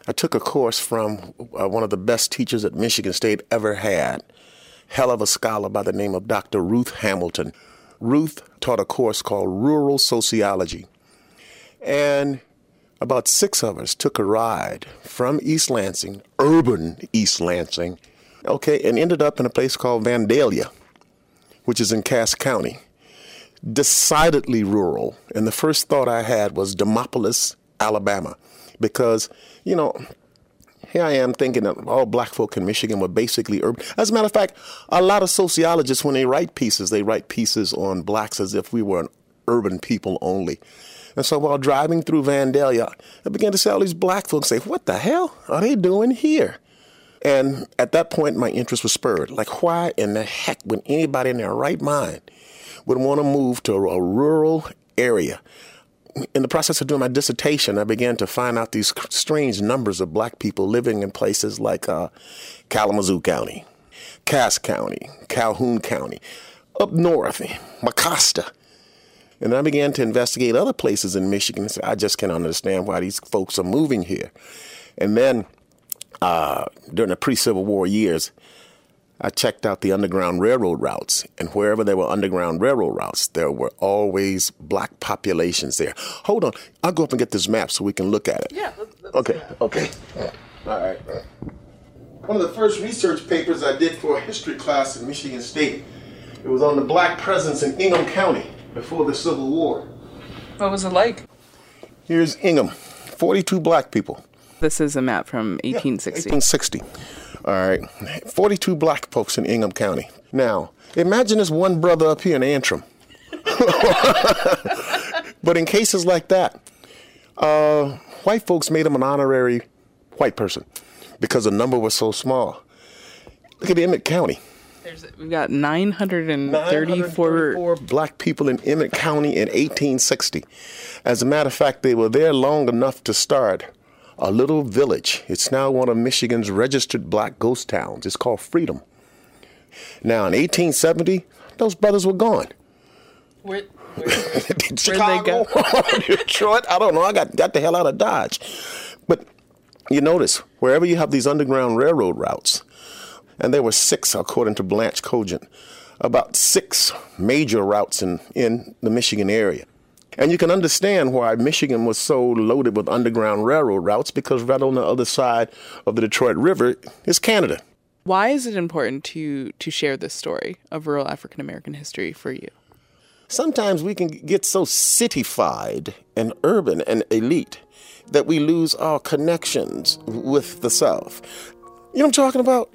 I took a course from one of the best teachers that Michigan State ever had, hell of a scholar by the name of Dr. Ruth Hamilton. Ruth taught a course called Rural Sociology. And about 6 of us took a ride from East Lansing, urban East Lansing, and ended up in a place called Vandalia, which is in Cass County. Decidedly rural. And the first thought I had was Demopolis, Alabama, because, here I am thinking that all black folk in Michigan were basically urban. As a matter of fact, a lot of sociologists, when they write pieces on blacks as if we were an urban people only. And so while driving through Vandalia, I began to see all these black folks say, what the hell are they doing here? And at that point, my interest was spurred. Like, why in the heck would anybody in their right mind would want to move to a rural area? In the process of doing my dissertation, I began to find out these strange numbers of black people living in places like Kalamazoo County, Cass County, Calhoun County, up north, Mecosta. And I began to investigate other places in Michigan and say, I just can't understand why these folks are moving here. And then during the pre-Civil War years, I checked out the Underground Railroad routes, and wherever there were Underground Railroad routes, there were always black populations there. Hold on. I'll go up and get this map so we can look at it. Yeah. Okay. All right. One of the first research papers I did for a history class in Michigan State, it was on the black presence in Ingham County before the Civil War. What was it like? Here's Ingham, 42 black people. This is a map from 1860. 1860. All right, 42 black folks in Ingham County. Now, imagine this one brother up here in Antrim. But in cases like that, white folks made him an honorary white person because the number was so small. Look at Emmett County. We've got 934 black people in Emmett County in 1860. As a matter of fact, they were there long enough to start a little village. It's now one of Michigan's registered black ghost towns. It's called Freedom. Now, in 1870, those brothers were gone. Chicago, Detroit, I don't know. I got the hell out of Dodge. But you notice, wherever you have these Underground Railroad routes, and there were 6, according to Blanche Cogent, about 6 major routes in the Michigan area. And you can understand why Michigan was so loaded with Underground Railroad routes, because right on the other side of the Detroit River is Canada. Why is it important to share this story of rural African American history for you? Sometimes we can get so cityfied and urban and elite that we lose our connections with the South. You know what I'm talking about?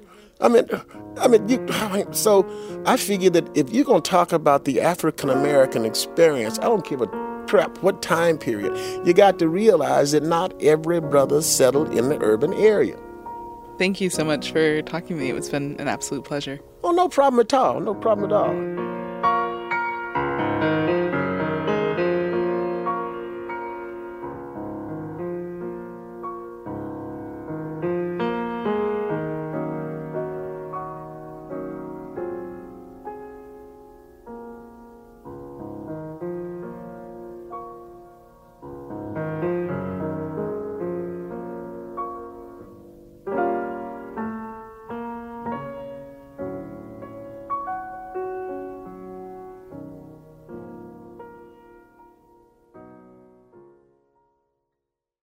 So I figure that if you're going to talk about the African American experience, I don't give a crap what time period. You got to realize that not every brother settled in the urban area. Thank you so much for talking to me. It's been an absolute pleasure. Oh, no problem at all. No problem at all.